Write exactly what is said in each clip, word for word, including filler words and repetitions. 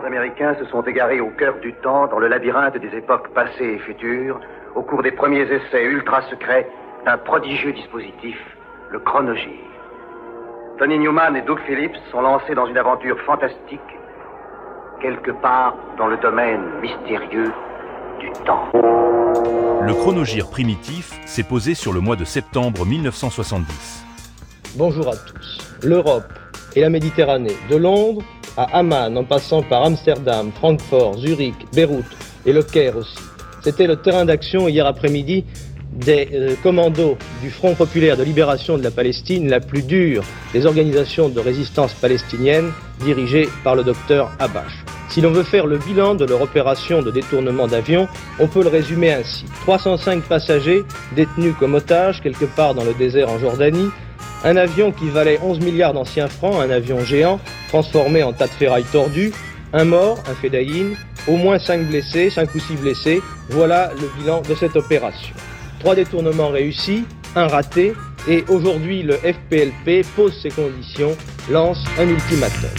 Américains se sont égarés au cœur du temps, dans le labyrinthe des époques passées et futures, au cours des premiers essais ultra-secrets d'un prodigieux dispositif, le chronogir. Tony Newman et Doug Phillips sont lancés dans une aventure fantastique, quelque part dans le domaine mystérieux du temps. Le chronogir primitif s'est posé sur le mois de septembre mille neuf cent soixante-dix. Bonjour à tous. L'Europe et la Méditerranée, de Londres à Amman, en passant par Amsterdam, Francfort, Zurich, Beyrouth et le Caire aussi. C'était le terrain d'action hier après-midi des euh, commandos du Front populaire de libération de la Palestine, la plus dure des organisations de résistance palestinienne, dirigée par le docteur Habash. Si l'on veut faire le bilan de leur opération de détournement d'avion, on peut le résumer ainsi. trois cent cinq passagers détenus comme otages quelque part dans le désert en Jordanie, un avion qui valait onze milliards d'anciens francs, un avion géant transformé en tas de ferraille tordues, un mort, un fédayine, au moins cinq blessés, cinq ou six blessés. Voilà le bilan de cette opération. Trois détournements réussis, un raté, et aujourd'hui le F P L P pose ses conditions, lance un ultimatum.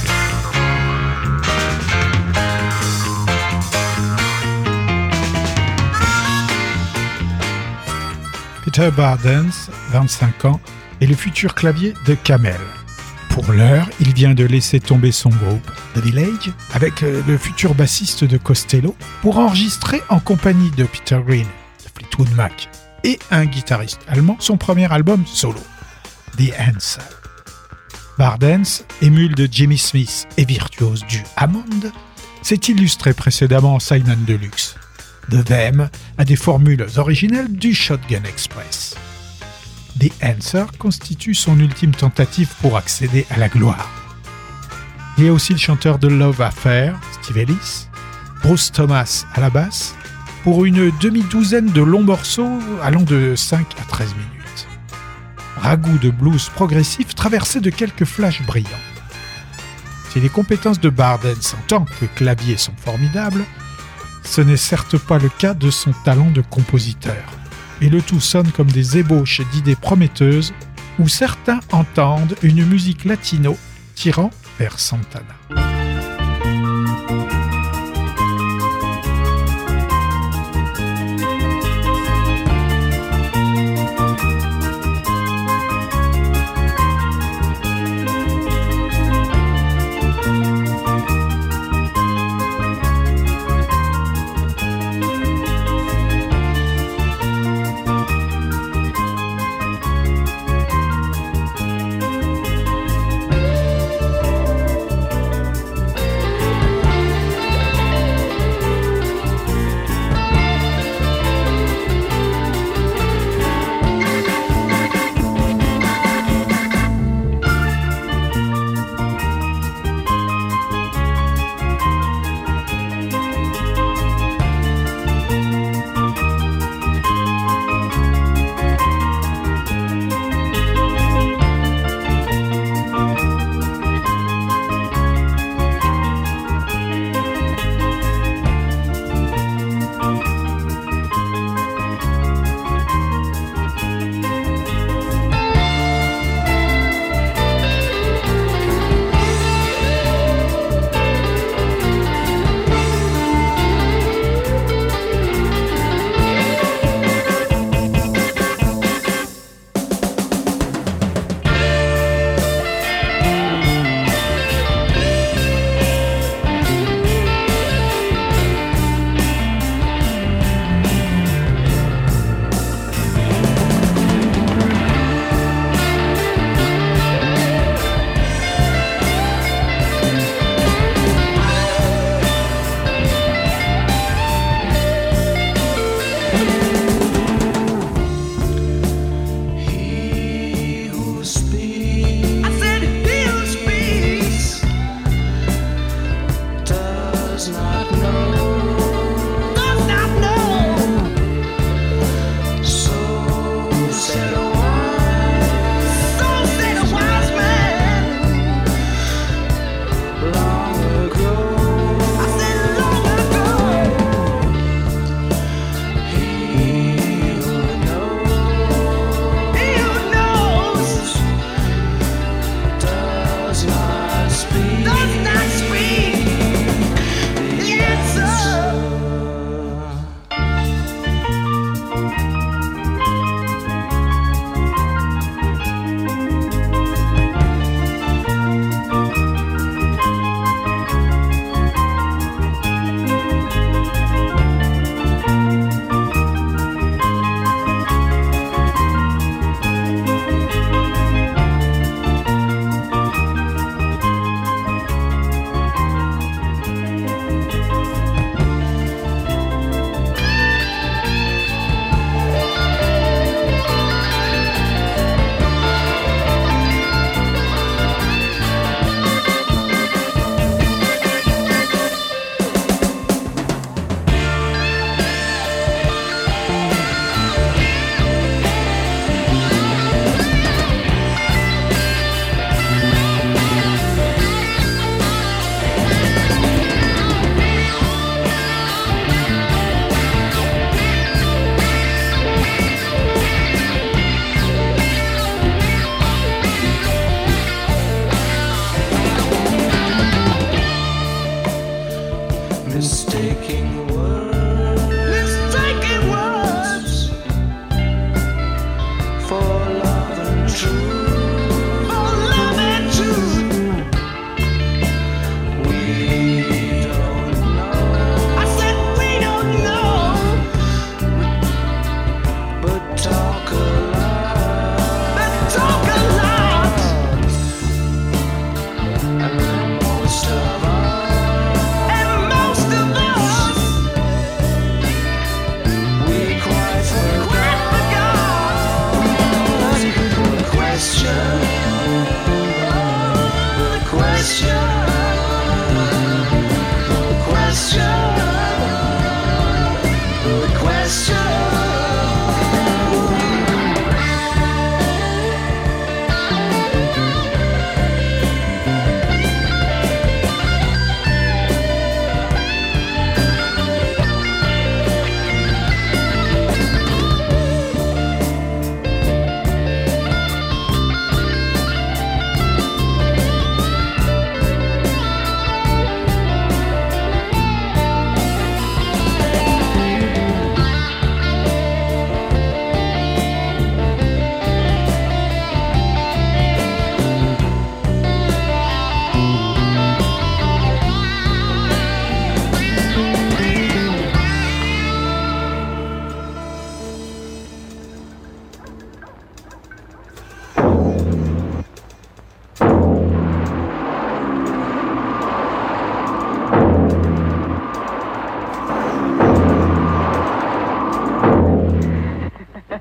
Peter Bardens, vingt-cinq ans, est le futur clavier de Camel. Pour l'heure, il vient de laisser tomber son groupe, The Village, avec le futur bassiste de Costello, pour enregistrer en compagnie de Peter Green, de Fleetwood Mac, et un guitariste allemand, son premier album solo, The Answer. Bardens, émule de Jimmy Smith et virtuose du Hammond, s'est illustré précédemment en Simon Deluxe. The Them a des formules originales du Shotgun Express. The Answer constitue son ultime tentative pour accéder à la gloire. Il y a aussi le chanteur de Love Affair, Steve Ellis, Bruce Thomas à la basse, pour une demi-douzaine de longs morceaux allant de cinq à treize minutes. Ragoût de blues progressif traversé de quelques flashs brillants. Si les compétences de Bardens en tant que clavier sont formidables, ce n'est certes pas le cas de son talent de compositeur. Et le tout sonne comme des ébauches d'idées prometteuses où certains entendent une musique latino tirant vers Santana.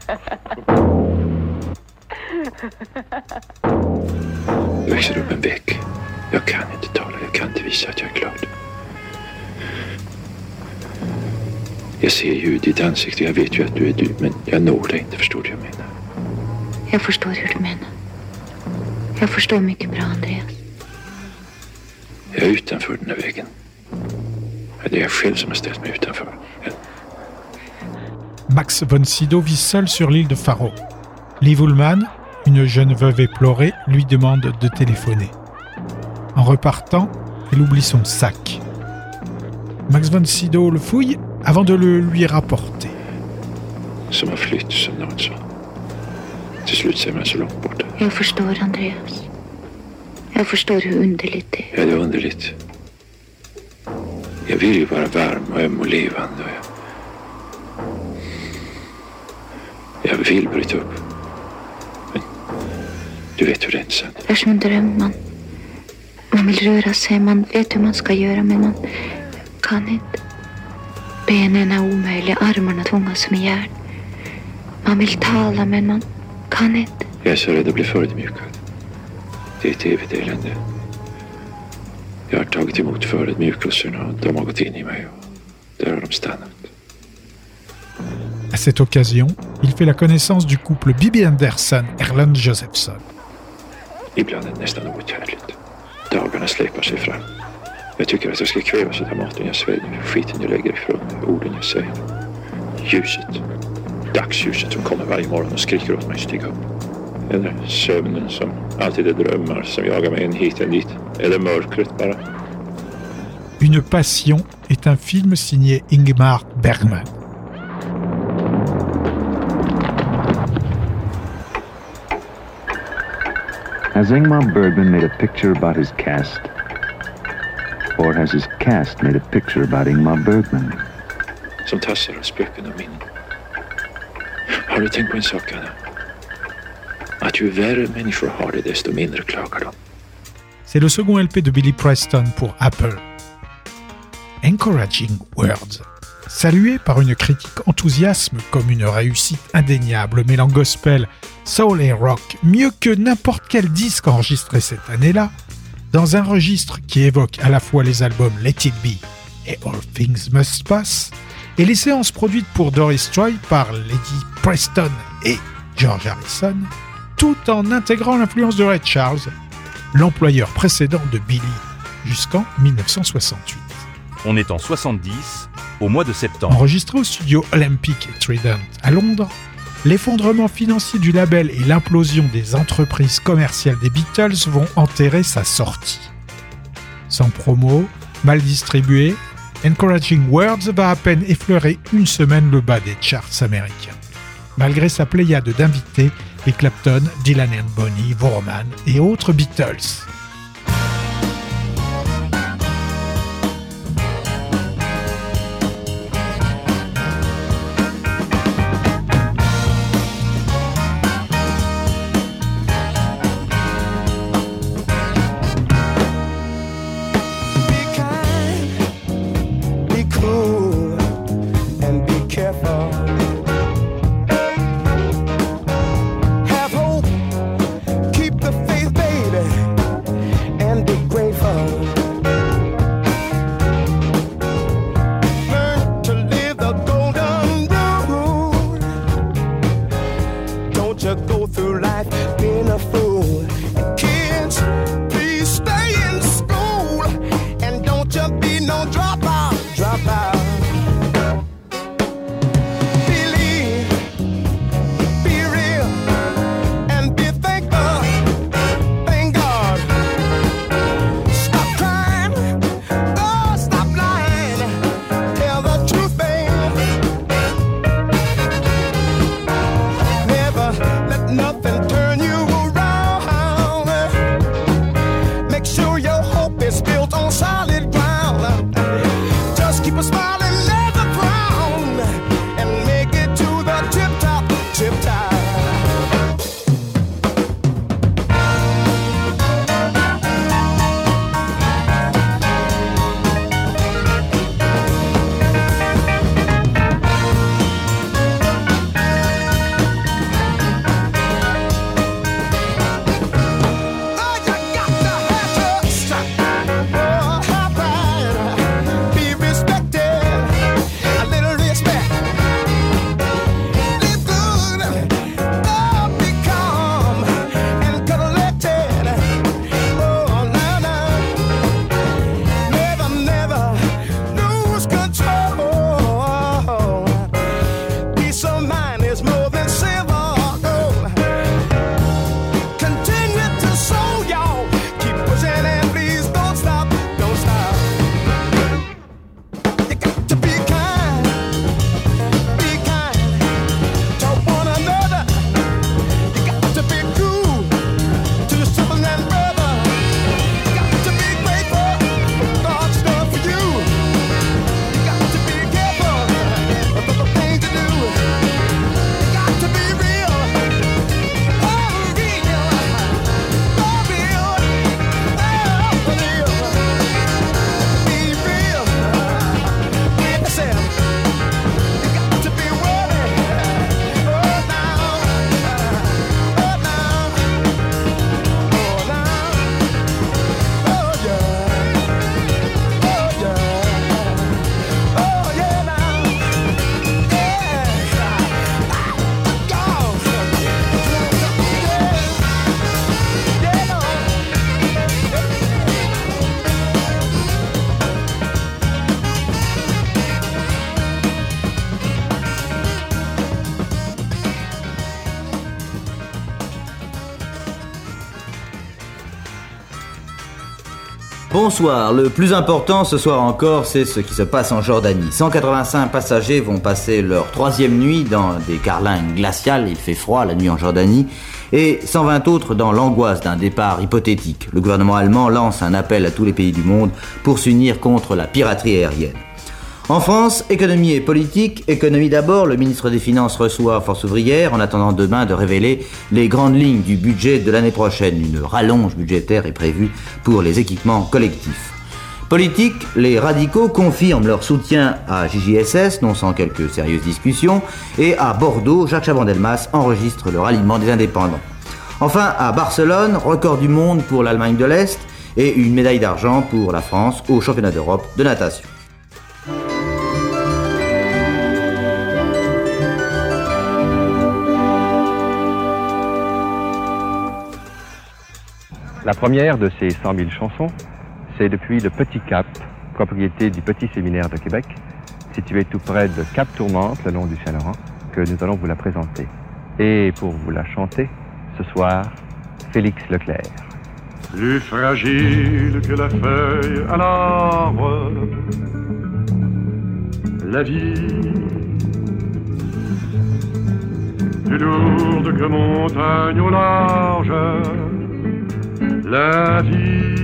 Jag växer upp en väck. Jag kan inte tala, jag kan inte visa att jag är glad. Jag ser ju i ditt ansikte, jag vet ju att du är du, men jag når dig inte, förstår du vad jag menar? Jag förstår hur du menar. Jag förstår mycket bra, Andreas. Jag är utanför den här vägen. Det är jag själv som har ställt mig utanför. Jag... Max von Sydow vit seul sur l'île de Faro. Liv Ullmann, une jeune veuve éplorée, lui demande de téléphoner. En repartant, elle oublie son sac. Max von Sydow le fouille avant de le lui rapporter. Som har flytt, som någon sa. Till slut ser man så långt borta. Jag förstår, Andreas. Jag förstår hur underligt det är. Ja, det är underligt. Jag vill ju vara varm och öm och levande. Jag, jag vill bryta upp. Men du vet hur det är inte sant. Det är som en dröm. Man, man vill röra sig. Man vet hur man ska göra, men man kan inte. Benen är omöjliga. Armarna tunga som järn. Man vill tala, men man kan inte. Jag är så rädd att bli förödmjukad. Det är ett evigt elände. Jag har tagit emot förödmjukelserna och de har gått in i mig och där har de stannat. À cette occasion, il fait la connaissance du couple Bibi Andersson et Erland Josephson. Ibland är det nästan outhärdligt. Dagarna släpar sig fram. Jag tycker att jag ska kvävas av maten jag sväljer, skiten jag lägger ifrån mig, orden jag säger. Ljuset. Dagsljuset som kommer varje morgon och skriker åt mig att stiga upp. Eller sömnen som alltid är drömmar som jagar mig en hit en dit. Eller mörkret bara. Une passion est un film signé Ingmar Bergman. Has Ingmar Bergman made a picture about his cast? Or has his cast made a picture about Ingmar Bergman? Som tassar och spöken av minnen. Har du tänkt på en sak, Anna? Att ju värre människor har det, desto mindre klagar de. C'est le second L P de Billy Preston pour Apple. Encouraging Words. Salué par une critique enthousiasme comme une réussite indéniable mêlant gospel, soul et rock, mieux que n'importe quel disque enregistré cette année-là, dans un registre qui évoque à la fois les albums Let It Be et All Things Must Pass, et les séances produites pour Doris Troy par Lady Preston et George Harrison, tout en intégrant l'influence de Ray Charles, l'employeur précédent de Billy, jusqu'en dix-neuf cent soixante-huit. On est en soixante-dix, au mois de septembre. Enregistré au studio Olympic et Trident à Londres, l'effondrement financier du label et l'implosion des entreprises commerciales des Beatles vont enterrer sa sortie. Sans promo, mal distribué, Encouraging Words va à peine effleurer une semaine le bas des charts américains. Malgré sa pléiade d'invités, les Clapton, Dylan and Bonnie, Voorman et autres Beatles. Solid ground. Bonsoir. Le plus important ce soir encore, c'est ce qui se passe en Jordanie. cent quatre-vingt-cinq passagers vont passer leur troisième nuit dans des carlingues glaciales. Il fait froid la nuit en Jordanie. Et cent vingt autres dans l'angoisse d'un départ hypothétique. Le gouvernement allemand lance un appel à tous les pays du monde pour s'unir contre la piraterie aérienne. En France, économie et politique. Économie d'abord, le ministre des Finances reçoit Force ouvrière en attendant demain de révéler les grandes lignes du budget de l'année prochaine. Une rallonge budgétaire est prévue pour les équipements collectifs. Politique, les radicaux confirment leur soutien à J J S S, non sans quelques sérieuses discussions, et à Bordeaux, Jacques Chaban-Delmas enregistre le ralliement des indépendants. Enfin, à Barcelone, record du monde pour l'Allemagne de l'Est et une médaille d'argent pour la France au championnat d'Europe de natation. La première de ces cent mille chansons, c'est depuis le Petit Cap, propriété du Petit Séminaire de Québec, situé tout près de Cap Tourmente, le long du Saint-Laurent, que nous allons vous la présenter. Et pour vous la chanter, ce soir, Félix Leclerc. Plus fragile que la feuille à l'arbre, la vie, plus lourde que montagne au large, la vie,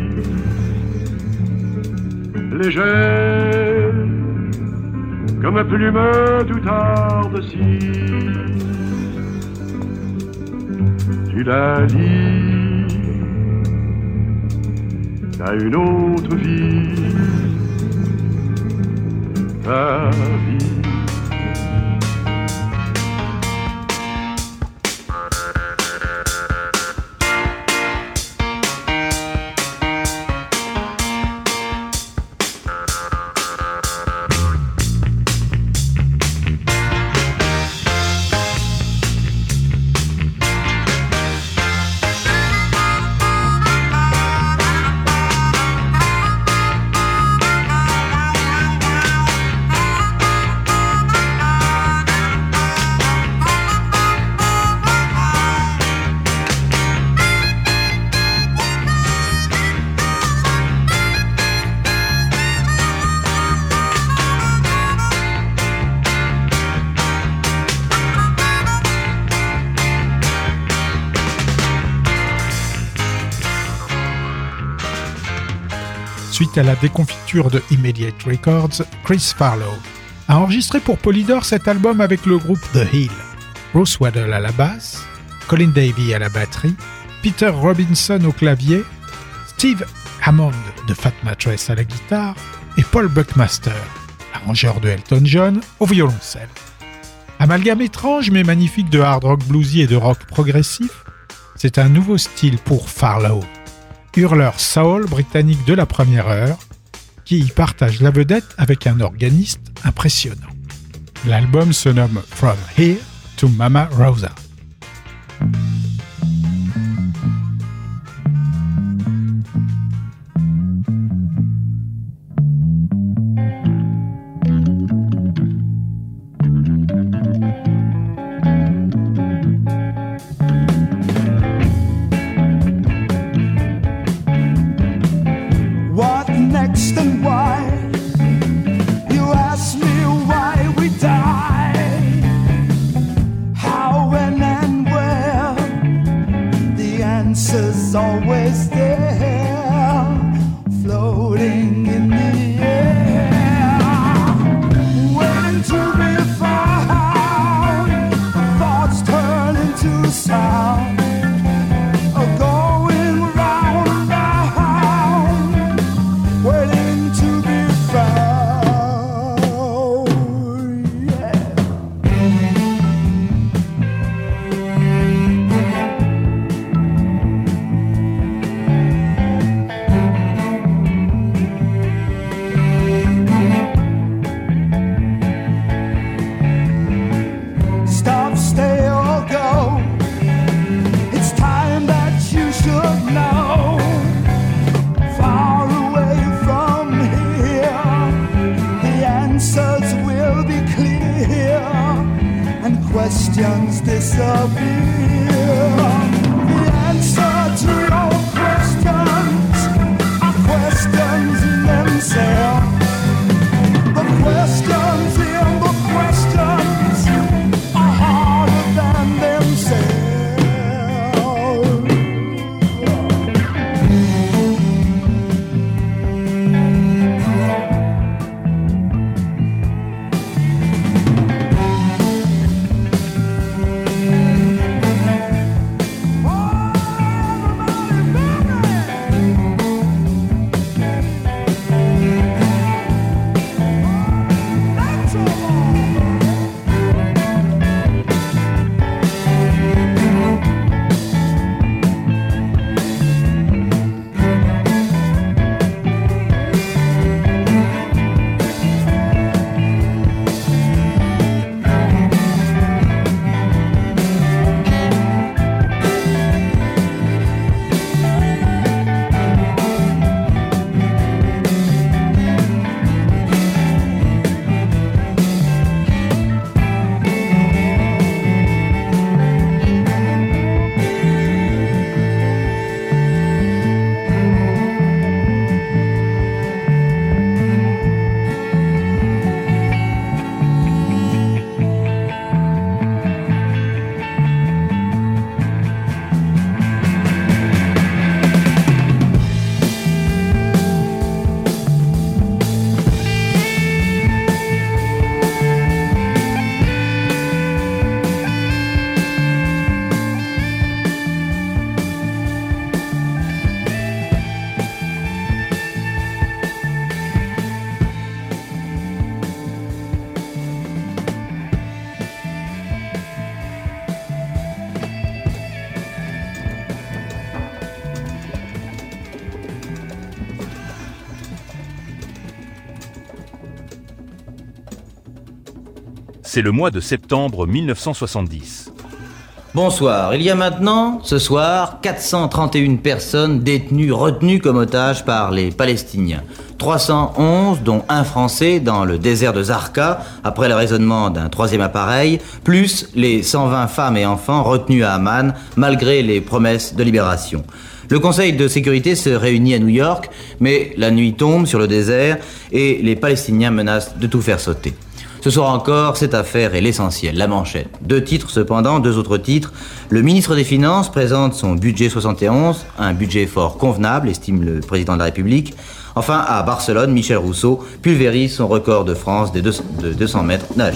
légère comme plume tout ardeci, tu la lis, t'as une autre vie, ta vie. Suite à la déconfiture de Immediate Records, Chris Farlowe a enregistré pour Polydor cet album avec le groupe The Hill. Bruce Waddell à la basse, Colin Davey à la batterie, Peter Robinson au clavier, Steve Hammond de Fat Mattress à la guitare et Paul Buckmaster, arrangeur de Elton John, au violoncelle. Amalgame étrange mais magnifique de hard rock bluesy et de rock progressif, c'est un nouveau style pour Farlowe. Hurleur soul britannique de la première heure, qui y partage la vedette avec un organiste impressionnant. L'album se nomme From Here to Mama Rosa. questions disappear. The answer to your questions are questions. c'est le mois de septembre mille neuf cent soixante-dix. Bonsoir. Il y a maintenant, ce soir, quatre cent trente et une personnes détenues, retenues comme otages par les Palestiniens. trois cent onze, dont un Français dans le désert de Zarqa, après le raisonnement d'un troisième appareil, plus les cent vingt femmes et enfants retenus à Amman, malgré les promesses de libération. Le Conseil de sécurité se réunit à New York, mais la nuit tombe sur le désert et les Palestiniens menacent de tout faire sauter. Ce soir encore, cette affaire est l'essentiel, la manchette. Deux titres cependant, deux autres titres. Le ministre des Finances présente son budget soixante et onze, un budget fort convenable, estime le président de la République. Enfin, à Barcelone, Michel Rousseau pulvérise son record de France des deux cents mètres nage.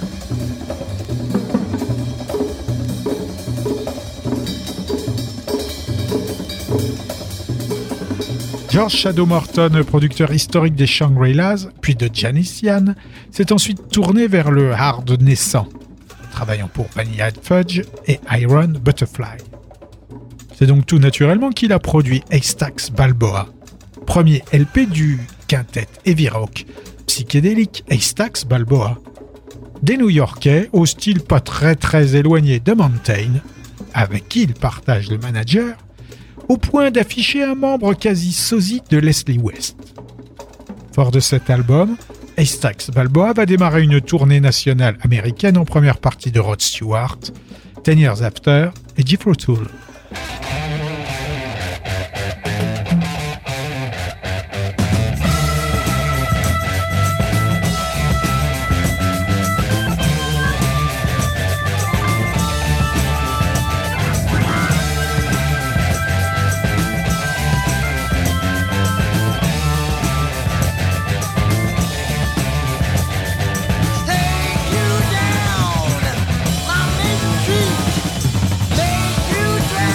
George Shadow Morton, producteur historique des Shangri-Las, puis de Janis Ian, s'est ensuite tourné vers le hard naissant, travaillant pour Vanilla Fudge et Iron Butterfly. C'est donc tout naturellement qu'il a produit Haystacks Balboa, premier L P du quintet heavy rock psychédélique Haystacks Balboa. Des New-Yorkais au style pas très très éloigné de Mountain, avec qui il partage le manager, au point d'afficher un membre quasi sosie de Leslie West. Fort de cet album, Haystacks Balboa va démarrer une tournée nationale américaine en première partie de Rod Stewart, Ten Years After et Jethro Tull. Take you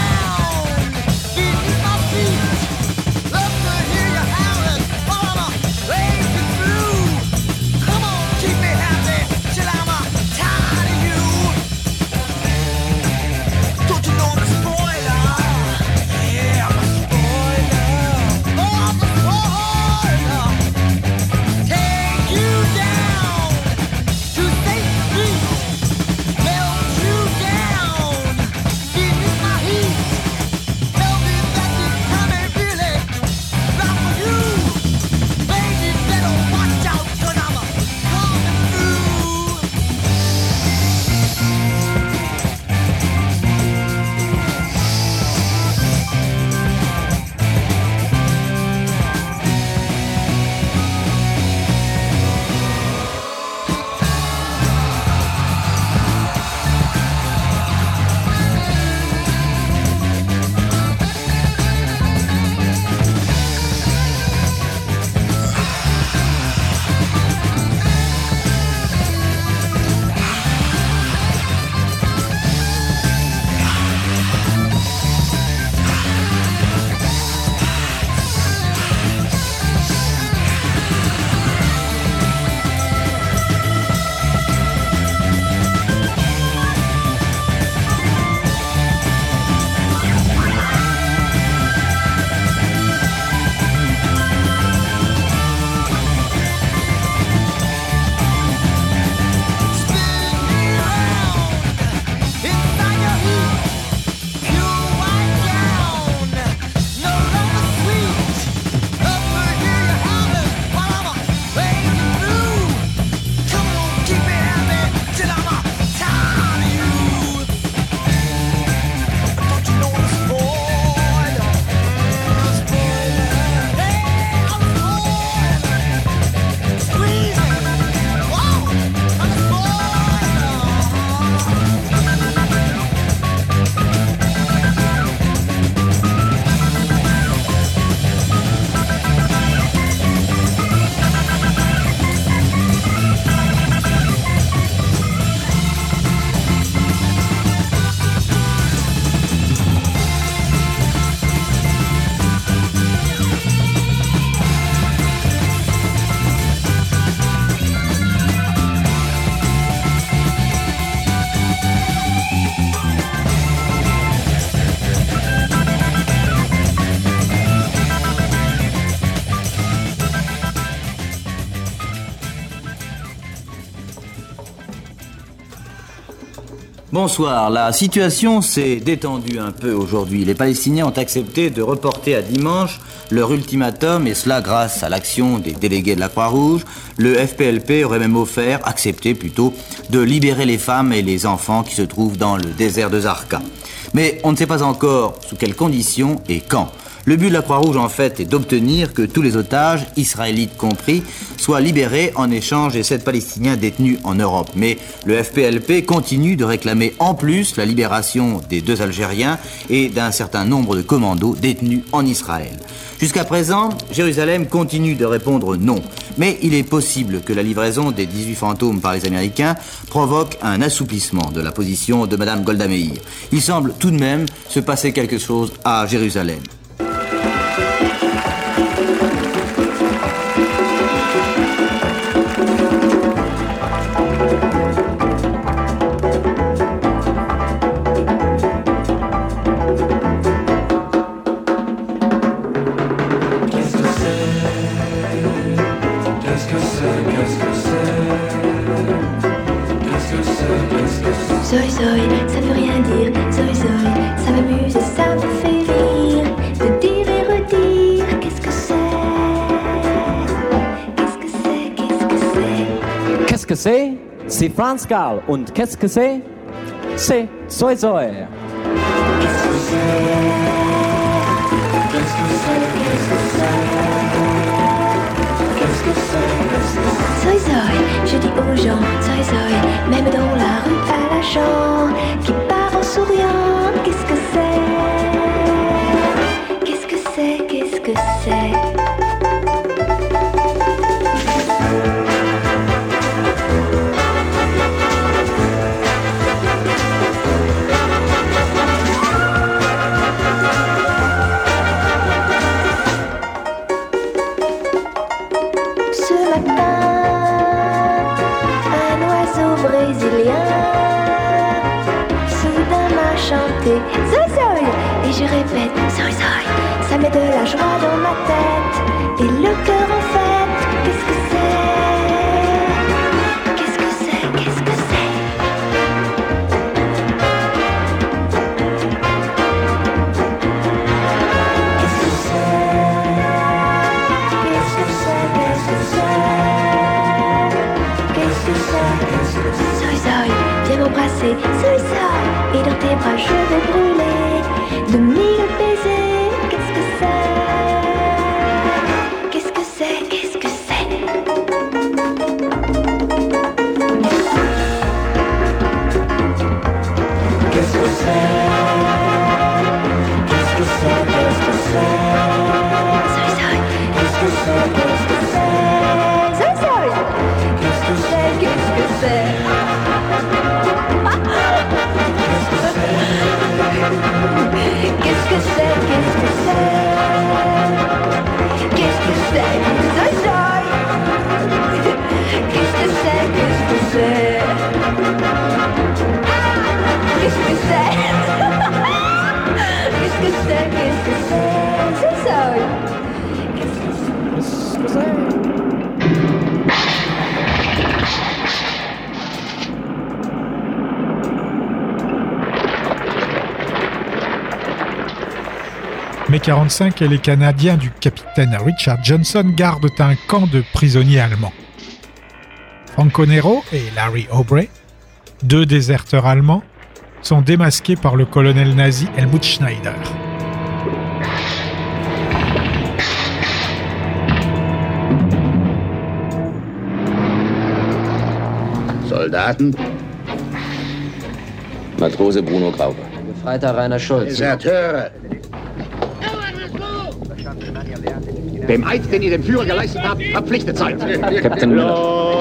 Bonsoir, la situation s'est détendue un peu aujourd'hui. Les Palestiniens ont accepté de reporter à dimanche leur ultimatum, et cela grâce à l'action des délégués de la Croix-Rouge. Le F P L P aurait même offert, accepté plutôt, de libérer les femmes et les enfants qui se trouvent dans le désert de Zarqa. Mais on ne sait pas encore sous quelles conditions et quand. Le but de la Croix-Rouge, en fait, est d'obtenir que tous les otages, israélites compris, soient libérés en échange des sept Palestiniens détenus en Europe. Mais le F P L P continue de réclamer en plus la libération des deux Algériens et d'un certain nombre de commandos détenus en Israël. Jusqu'à présent, Jérusalem continue de répondre non. Mais il est possible que la livraison des dix-huit fantômes par les Américains provoque un assouplissement de la position de Madame Golda Meir. Il semble tout de même se passer quelque chose à Jérusalem. Zoï zoï, ça veut rien dire. Zoï zoï, ça m'amuse et ça me fait rire. De dire et redire, qu'est-ce que c'est? Qu'est-ce que c'est? Qu'est-ce que c'est? Qu'est-ce que c'est? C'est Franz Gall. Und qu'est-ce que c'est? C'est Zoï zoï. Qu'est-ce que c'est? Qu'est-ce que c'est? Qu'est-ce que c'est? Zoï zoï, je dis aux gens, zoï zoï, même dans la rue à la Jean, qui part en souriant. Qu'est-ce que c'est? Qu'est-ce que c'est? Qu'est-ce que c'est? Zoï zoï, et je répète zoï zoï, ça met de la joie dans ma tête et le cœur en fête. Qu'est-ce que c'est? Qu'est-ce que c'est? Qu'est-ce que c'est? Qu'est-ce que c'est? Qu'est-ce que c'est? Qu'est-ce que c'est? Qu'est-ce que c'est? Zoï zoï, viens m'embrasser, zoï zoï. Et dans tes bras je vais brûler de mille baisers. Qu'est-ce que c'est? Qu'est-ce que c'est? Qu'est-ce que c'est? Qu'est-ce que c'est? Qu'est-ce que c'est? Qu'est-ce que c'est? Zoï zoï. Qu'est-ce que c'est? Qu'est-ce que c'est? Zoï zoï. Qu'est-ce que c'est? Qu'est-ce que c'est? Qu'est-ce que c'est? Qu'est-ce que c'est? Qu'est-ce que c'est? Zoï zoï. Qu'est-ce que c'est? Qu'est-ce que c'est? Qu'est-ce que c'est? Qu'est-ce que c'est? Qu'est-ce que c'est? Zoï zoï. Qu'est-ce que c'est? mai quarante-cinq et les Canadiens du capitaine Richard Johnson gardent un camp de prisonniers allemands. Franco Nero et Larry Aubrey, deux déserteurs allemands, sont démasqués par le colonel nazi Helmut Schneider. Soldaten? Matrose Bruno Grauber. Gefreiter Rainer Schulz. Deserteure! Dem Eid, den ihr dem Führer geleistet habt, verpflichtet seid. Captain Miller.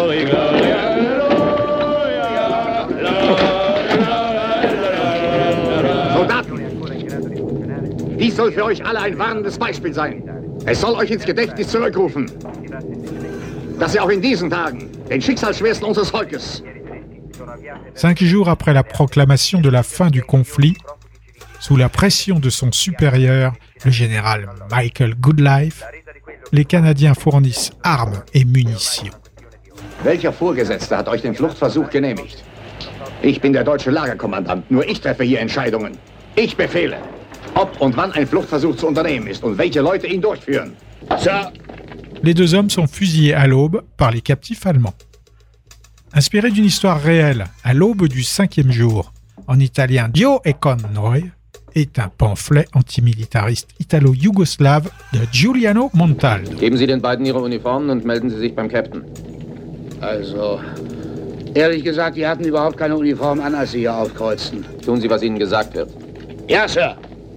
Soldaten! Dies soll für euch alle ein warnendes Beispiel sein. Es soll euch ins Gedächtnis zurückrufen, dass ihr auch in diesen Tagen, den Schicksalsschwersten unseres Volkes, Cinq jours après la proclamation de la fin du conflit, sous la pression de son supérieur, le général Michael Goodlife, les Canadiens fournissent armes et munitions. Welcher Vorgesetzte hat euch den Fluchtversuch genehmigt? Ich bin der deutsche Lagerkommandant. Nur ich treffe hier Entscheidungen. Ich befehle, ob und wann ein Fluchtversuch zu unternehmen ist und welche Leute ihn durchführen. Sir. Les deux hommes sont fusillés à l'aube par les captifs allemands. Inspiré d'une histoire réelle, À l'aube du cinquième jour, en italien Dio e con noi, est un pamphlet antimilitariste italo-yougoslave de Giuliano Montaldo. Geben Sie den beiden Ihre Uniformen und melden Sie sich beim Captain. Also, ehrlich gesagt, die hatten überhaupt keine Uniform an, als sie hier aufkreuzten. Tun Sie, was Ihnen gesagt wird. Ja, Sir.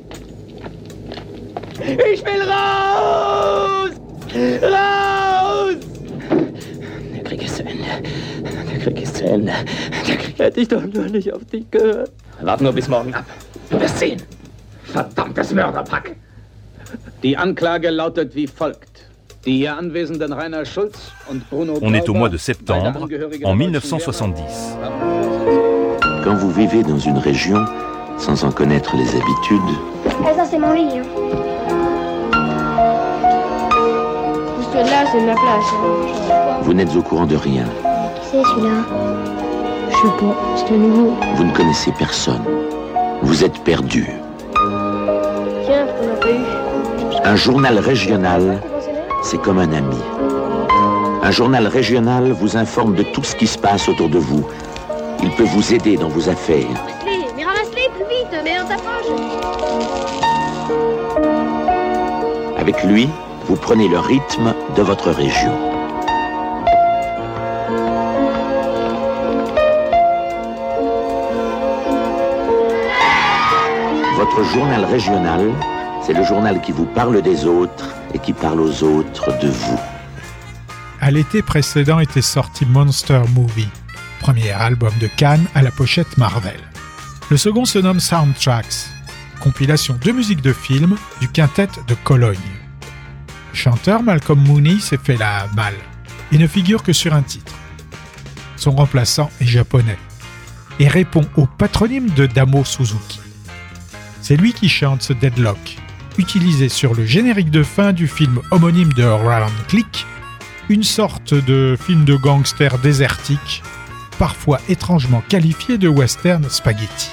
Ich will raus! Raus! Der Krieg ist zu Ende. Der Krieg ist zu Ende. Der Krieg hätte ich doch nur nicht auf dich gehört. Wart nur bis morgen ab. Du wirst sehen. Verdammtes Mörderpack. Die Anklage lautet wie folgt. Die hier anwesenden Rainer Schulz und Bruno On est au mois de septembre, en dix-neuf cent soixante-dix. Quand vous vivez dans une région sans en connaître les habitudes, Eh, ça, c'est mon lit. Hein. Parce que là, c'est ma place. Hein. vous n'êtes au courant de rien. Qui c'est celui-là? Je sais pas, c'est un nouveau. Vous ne connaissez personne. Vous êtes perdu. Tiens, on l'a pas eu. Un journal régional, c'est comme un ami. Un journal régional vous informe de tout ce qui se passe autour de vous. Il peut vous aider dans vos affaires. Ramasse-les, mais ramasse-les plus vite, mais on t'approche. Avec lui, vous prenez le rythme de votre région. Votre journal régional, c'est le journal qui vous parle des autres et qui parle aux autres de vous. À l'été précédent était sorti Monster Movie, premier album de Cannes à la pochette Marvel. Le second se nomme Soundtracks, compilation de musique de film du quintet de Cologne. Le chanteur Malcolm Mooney s'est fait la malle et ne figure que sur un titre. Son remplaçant est japonais et répond au patronyme de Damo Suzuki. C'est lui qui chante ce Deadlock, utilisé sur le générique de fin du film homonyme de Roland Click, une sorte de film de gangster désertique, parfois étrangement qualifié de western spaghetti.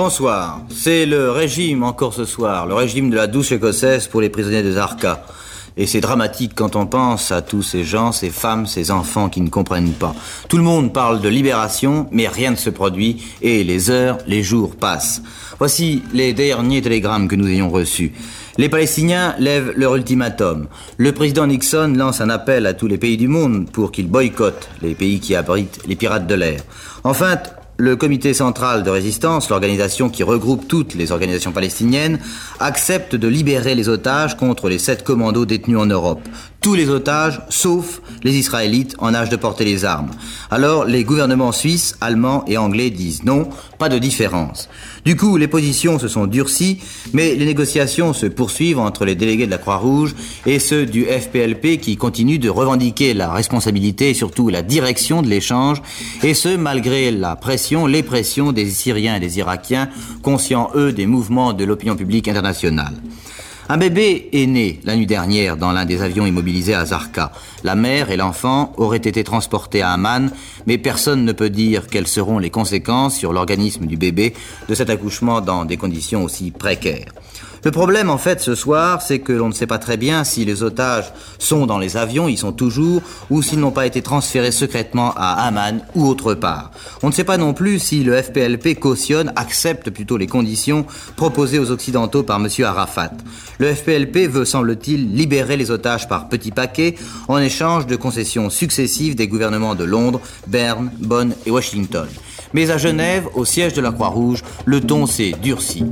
Bonsoir. C'est le régime encore ce soir, le régime de la douce écossaise pour les prisonniers de Zarqa. Et c'est dramatique quand on pense à tous ces gens, ces femmes, ces enfants qui ne comprennent pas. Tout le monde parle de libération, mais rien ne se produit et les heures, les jours passent. Voici les derniers télégrammes que nous ayons reçus. Les Palestiniens lèvent leur ultimatum. Le président Nixon lance un appel à tous les pays du monde pour qu'ils boycottent les pays qui abritent les pirates de l'air. Enfin, le comité central de résistance, l'organisation qui regroupe toutes les organisations palestiniennes, accepte de libérer les otages contre les sept commandos détenus en Europe. Tous les otages, sauf les Israélites en âge de porter les armes. Alors, les gouvernements suisses, allemands et anglais disent non, pas de différence. Du coup, les positions se sont durcies, mais les négociations se poursuivent entre les délégués de la Croix-Rouge et ceux du F P L P qui continuent de revendiquer la responsabilité et surtout la direction de l'échange, et ce, malgré la pression, les pressions des Syriens et des Irakiens, conscients, eux, des mouvements de l'opinion publique internationale. Un bébé est né la nuit dernière dans l'un des avions immobilisés à Zarqa. La mère et l'enfant auraient été transportés à Amman, mais personne ne peut dire quelles seront les conséquences sur l'organisme du bébé de cet accouchement dans des conditions aussi précaires. Le problème, en fait, ce soir, c'est que l'on ne sait pas très bien si les otages sont dans les avions, ils sont toujours, ou s'ils n'ont pas été transférés secrètement à Amman ou autre part. On ne sait pas non plus si le F P L P cautionne, accepte plutôt les conditions proposées aux Occidentaux par M. Arafat. Le F P L P veut, semble-t-il, libérer les otages par petits paquets en échange de concessions successives des gouvernements de Londres, Berne, Bonn et Washington. Mais à Genève, au siège de la Croix-Rouge, le ton s'est durci.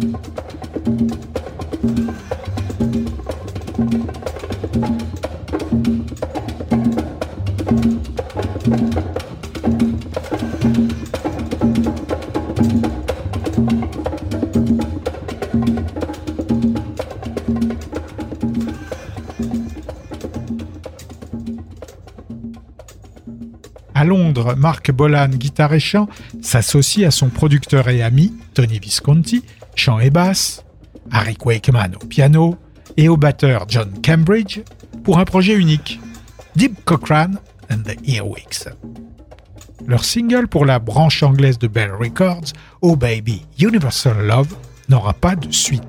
À Londres, Marc Bolan, guitare et chant, s'associe à son producteur et ami, Tony Visconti, chant et basse, Harry Wakeman au piano et au batteur John Cambridge pour un projet unique, Deep Cochrane and the Earwigs. Leur single pour la branche anglaise de Bell Records, Oh Baby, Universal Love, n'aura pas de suite.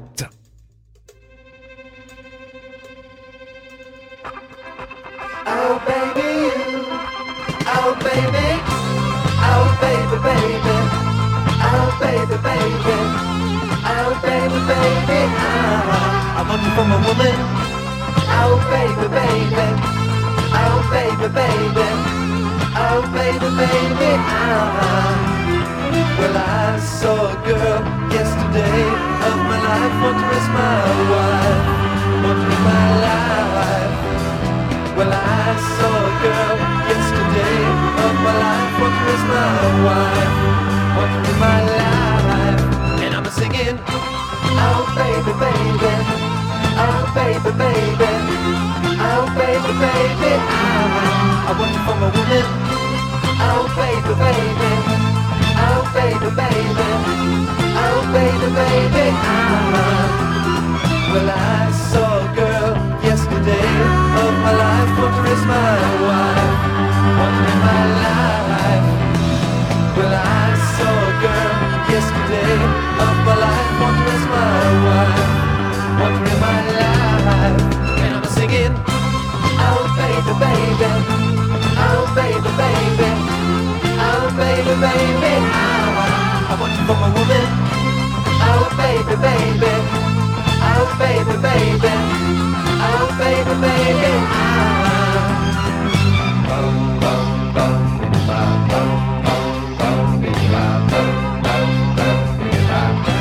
Oh baby, oh baby, oh baby, baby, oh baby, baby, oh baby, baby, ah, I want you from a woman. Oh baby, baby, oh baby, baby, oh baby, baby, ah. Well, I saw a girl yesterday of my life, want her as my wife, want her in my life. Well, I saw a girl yesterday of my life, want her as my wife, want her in my life. And I'm singing, oh baby, baby, oh baby, baby, oh baby, baby, ah, I want you from a woman. Oh baby, baby, oh baby, baby, oh baby, baby, ah. Well, I saw a girl yesterday of my life, want her as my wife, want her in my life. Well, I saw a girl yesterday of my life, want her as my wife, want her in my life. And I'm singing, oh baby, baby, oh baby, baby, oh baby, baby, ah, I want you from a woman. Oh baby, baby, oh baby, baby, oh baby, baby, ah. Bum, bum, bum, bum, bum, bum, bum, bum, bum, bum, bum.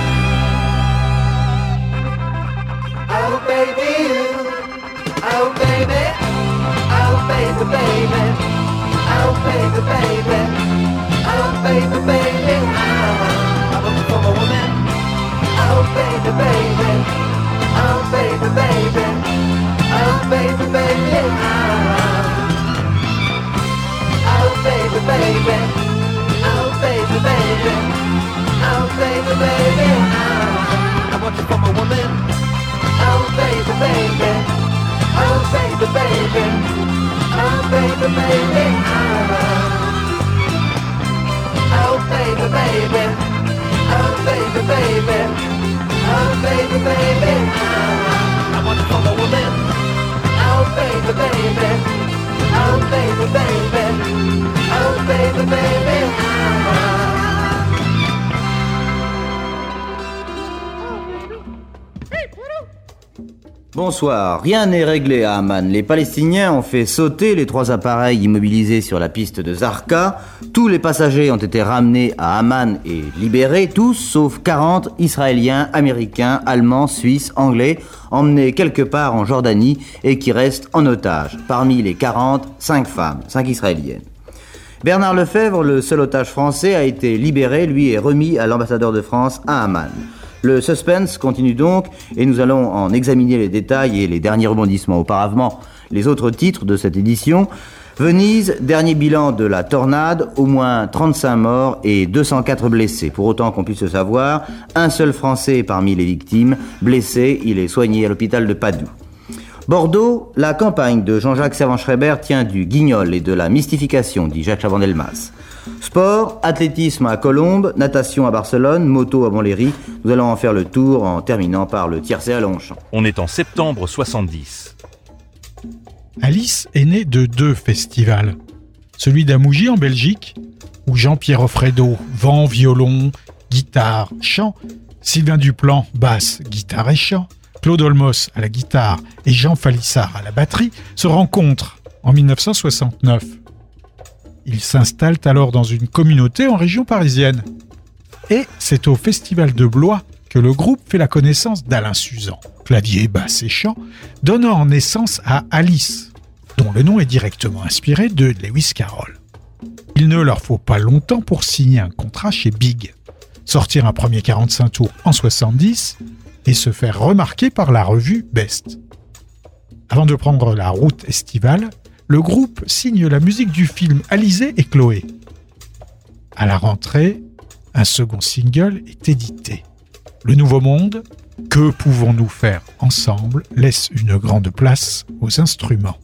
Oh baby, oh baby, oh baby, baby, oh baby, baby, oh baby, baby, ah, I want you from a woman. Oh baby, baby, oh baby, baby, oh baby, baby, ah. Oh baby, baby, oh baby, baby, oh baby, baby, ah, I want you from a woman. Oh baby, baby, oh baby, baby, oh baby, baby, ah. Oh baby, baby, oh baby, baby. Oh, baby, baby. I want to follow women. Oh, baby, baby. Oh, baby, baby. Oh, baby, baby. Bonsoir, rien n'est réglé à Amman. Les Palestiniens ont fait sauter les trois appareils immobilisés sur la piste de Zarqa. Tous les passagers ont été ramenés à Amman et libérés, tous sauf quarante Israéliens, Américains, Allemands, Suisses, Anglais, emmenés quelque part en Jordanie et qui restent en otage. Parmi les quarante, cinq femmes, cinq Israéliennes. Bernard Lefebvre, le seul otage français, a été libéré, lui est remis à l'ambassadeur de France à Amman. Le suspense continue donc et nous allons en examiner les détails et les derniers rebondissements. Auparavant, les autres titres de cette édition. Venise, dernier bilan de la tornade, au moins trente-cinq morts et deux cent quatre blessés. Pour autant qu'on puisse le savoir, un seul Français parmi les victimes, blessé, il est soigné à l'hôpital de Padoue. Bordeaux, la campagne de Jean-Jacques Servan-Schreiber tient du guignol et de la mystification, dit Jacques Chaban-Delmas. Sport, athlétisme à Colombes, natation à Barcelone, moto à Montlhéry. Nous allons en faire le tour en terminant par le tiercé à Longchamp. On est en septembre soixante-dix. Alice est née de deux festivals. Celui d'Amougy en Belgique, où Jean-Pierre Offredo, vent, violon, guitare, chant, Sylvain Duplan, basse, guitare et chant, Claude Olmos à la guitare et Jean Falissard à la batterie se rencontrent en dix-neuf cent soixante-neuf. Ils s'installent alors dans une communauté en région parisienne. Et c'est au Festival de Blois que le groupe fait la connaissance d'Alain Suzan, clavier, basse et chant, donnant naissance à Alice, dont le nom est directement inspiré de Lewis Carroll. Il ne leur faut pas longtemps pour signer un contrat chez Big, sortir un premier quarante-cinq tours en soixante-dix et se faire remarquer par la revue Best. Avant de prendre la route estivale, le groupe signe la musique du film Alizée et Chloé. À la rentrée, un second single est édité. Le Nouveau Monde, Que pouvons-nous faire ensemble, laisse une grande place aux instruments.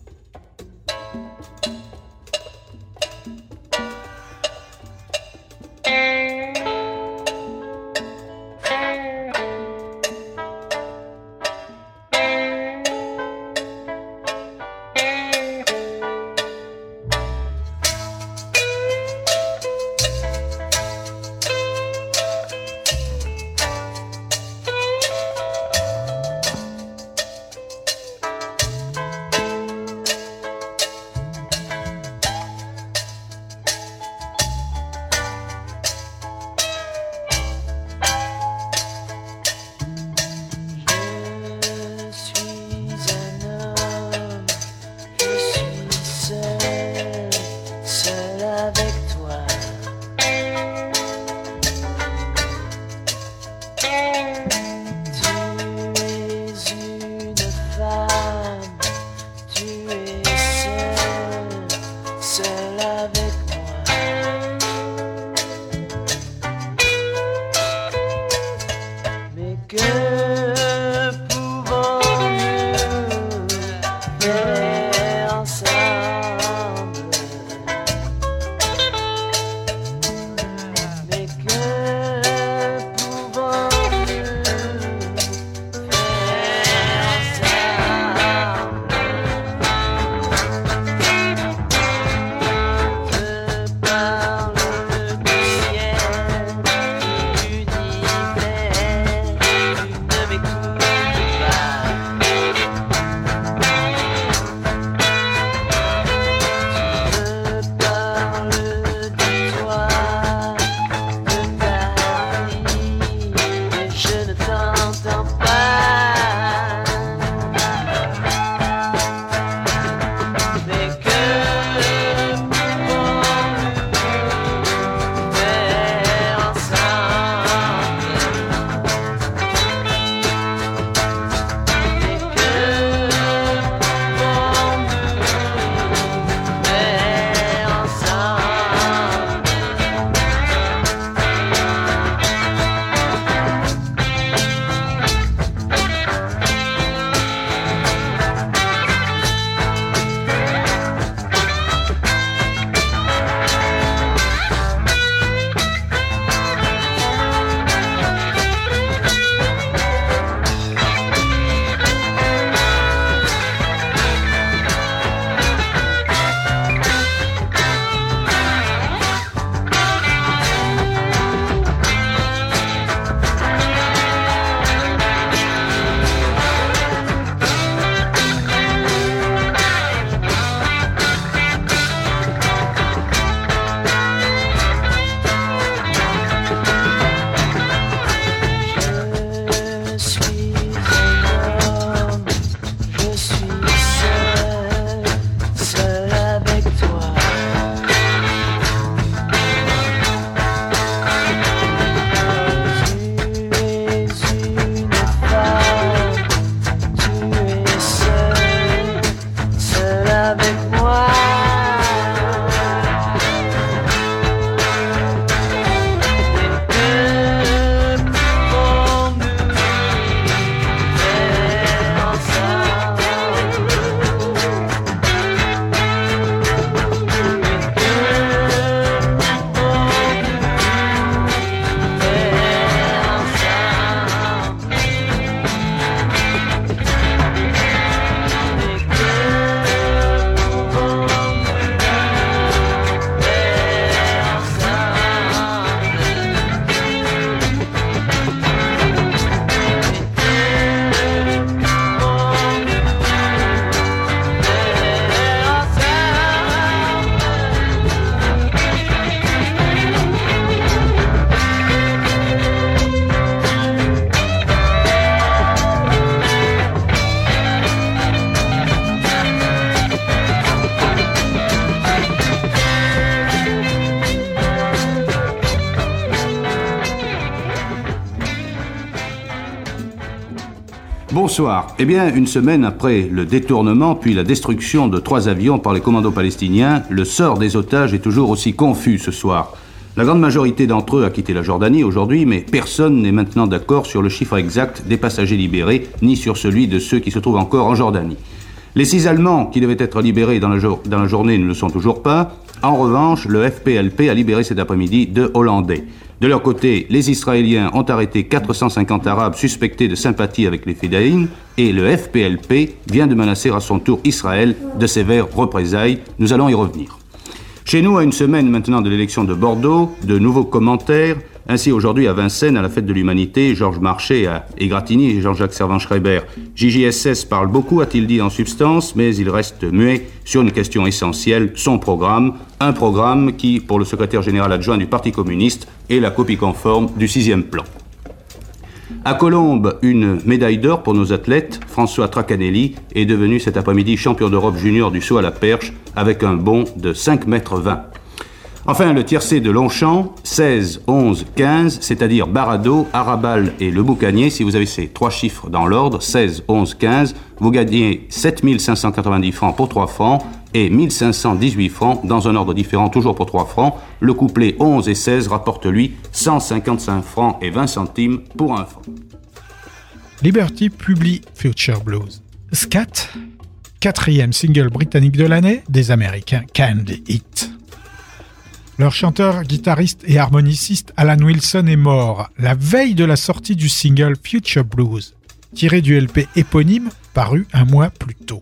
Bonsoir. Eh bien, une semaine après le détournement puis la destruction de trois avions par les commandos palestiniens, le sort des otages est toujours aussi confus ce soir. La grande majorité d'entre eux a quitté la Jordanie aujourd'hui, mais personne n'est maintenant d'accord sur le chiffre exact des passagers libérés, ni sur celui de ceux qui se trouvent encore en Jordanie. Les six Allemands qui devaient être libérés dans la, jo- dans la journée ne le sont toujours pas. En revanche, le F P L P a libéré cet après-midi deux Hollandais. De leur côté, les Israéliens ont arrêté quatre cent cinquante Arabes suspectés de sympathie avec les Fedayines et le F P L P vient de menacer à son tour Israël de sévères représailles. Nous allons y revenir. Chez nous, à une semaine maintenant de l'élection de Bordeaux, de nouveaux commentaires. Ainsi, aujourd'hui, à Vincennes, à la fête de l'humanité, Georges Marchais à Égratigny et Jean-Jacques Servan-Schreiber. J J S S parle beaucoup, a-t-il dit en substance, mais il reste muet sur une question essentielle, son programme. Un programme qui, pour le secrétaire général adjoint du Parti communiste, est la copie conforme du sixième plan. À Colombes, une médaille d'or pour nos athlètes. François Tracanelli est devenu cet après-midi champion d'Europe junior du saut à la perche avec un bond de cinq mètres vingt. Enfin, le tiercé de Longchamp, seize, onze, quinze, c'est-à-dire Barado, Arabal et Le Boucanier. Si vous avez ces trois chiffres dans l'ordre, seize, onze, quinze, vous gagnez sept mille cinq cent quatre-vingt-dix francs pour trois francs et mille cinq cent dix-huit francs dans un ordre différent, toujours pour trois francs. Le couplet onze et seize rapporte, lui, cent cinquante-cinq francs et vingt centimes pour un franc. Liberty publie Future Blues. Scat, quatrième single britannique de l'année des Américains Candy Hit. Leur chanteur, guitariste et harmoniciste Alan Wilson est mort la veille de la sortie du single Future Blues, tiré du L P éponyme paru un mois plus tôt.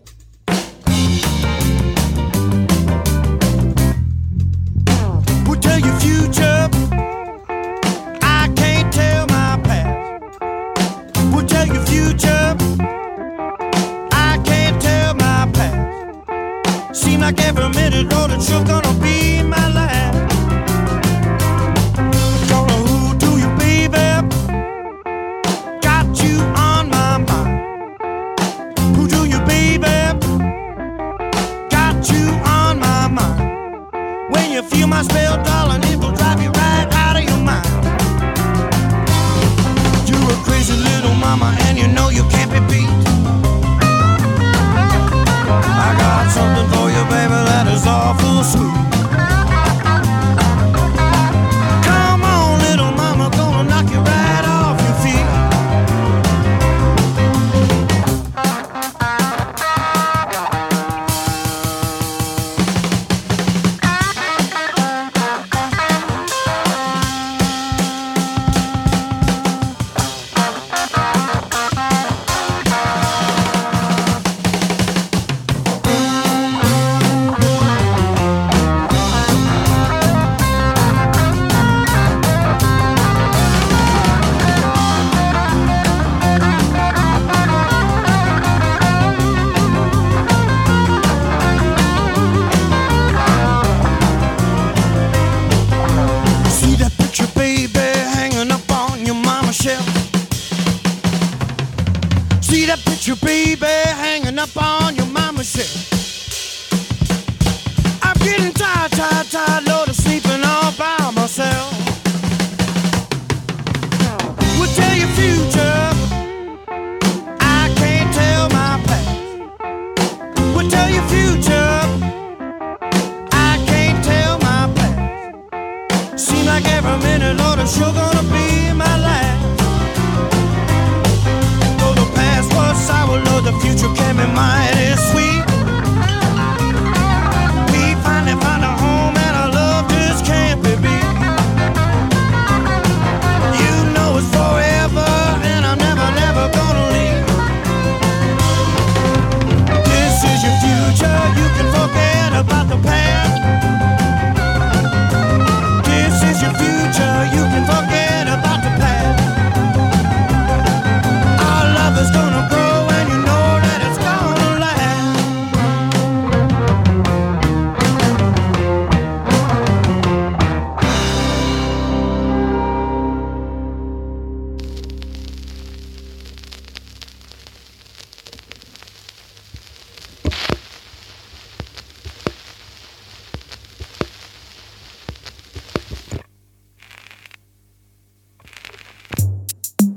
We'll tell your future, I can't tell my past. We'll tell your future, I can't tell my past. Seem like every minute, Lord, it's sure gonna be my last. You feel my spell, darling, it will drive you right out of your mind. You're a crazy little mama and you know you can't be beat. I got something for you, baby, that is awful sweet. Come on, little mama, gonna knock you right off your feet. Your baby hanging up on your mama's shelf. I'm getting tired, tired, tired, Lord, of sleeping all by myself. We'll tell your future,